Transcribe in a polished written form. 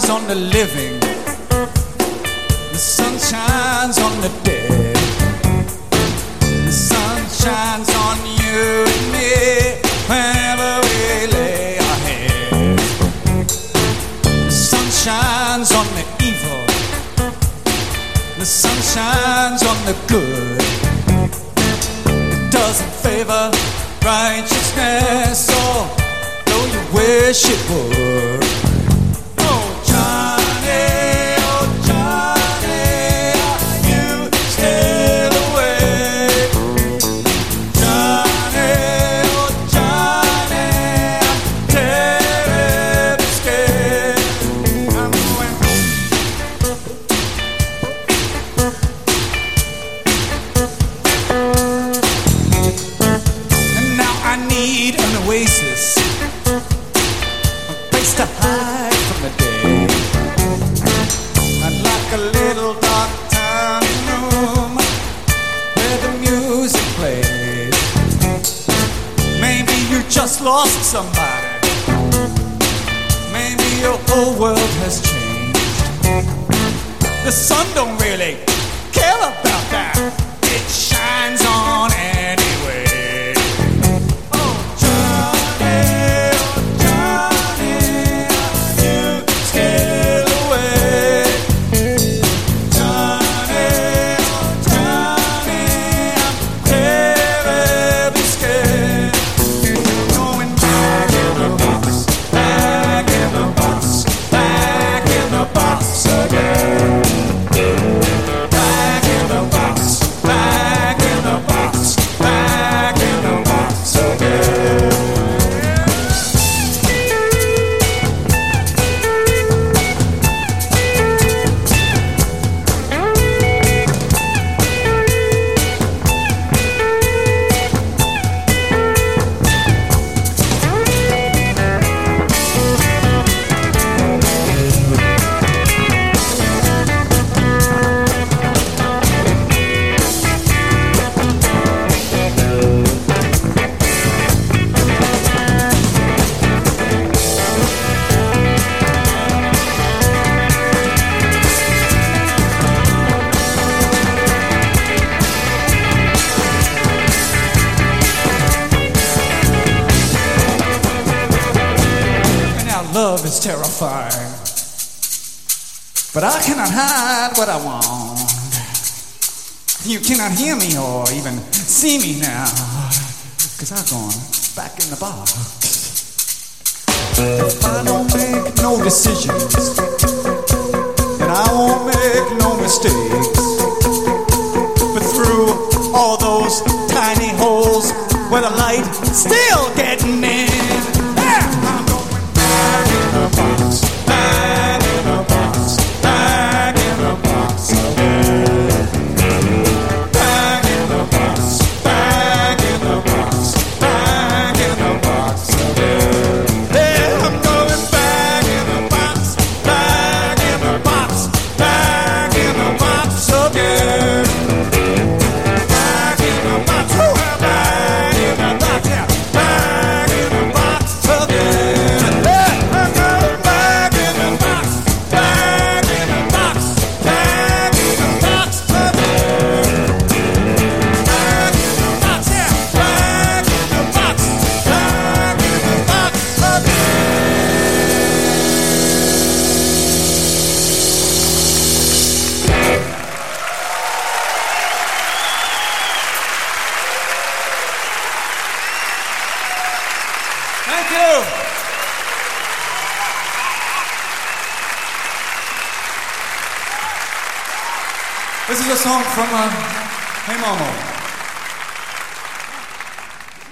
shines on the living, the sun shines on the dead. The sun shines on you and me whenever we lay our heads. The sun shines on the evil, the sun shines on the good. It doesn't favor righteousness, although you wish it would. Oh Johnny, are you still awake? Johnny, oh Johnny, I'm terribly scared. I'm going. And now I need an oasis, a place to hide from the day. I'd like a little dark tiny room where the music plays. Maybe you just lost somebody, maybe your whole world has changed. The sun don't really care about that, it shines on anyway. Oh Johnny, are you still awake? Johnny, I'm terribly scared. Going back in the box, back in the box, back in the box again. Back in the box, back in the box, back in the box again. Love is terrifying, but I cannot hide what I want. You cannot hear me or even see me now, 'cause I've gone back in the box. If I don't make no decisions, then I won't make no mistakes. But through all those tiny holes where the light still getting in, I'm going back in the box, back in the box, back in the box again. Back in the box, back in the box, back in the box again. Yeah, I'm going back in the box, back in the box, back in the box again. Back in the box, back in the box, yeah, back in the box again. I'm going back in the box, back in the box, back in the box again. Back in the box, yeah, back in the box, back in the box again. Thank you. This is a song from Hey Momo.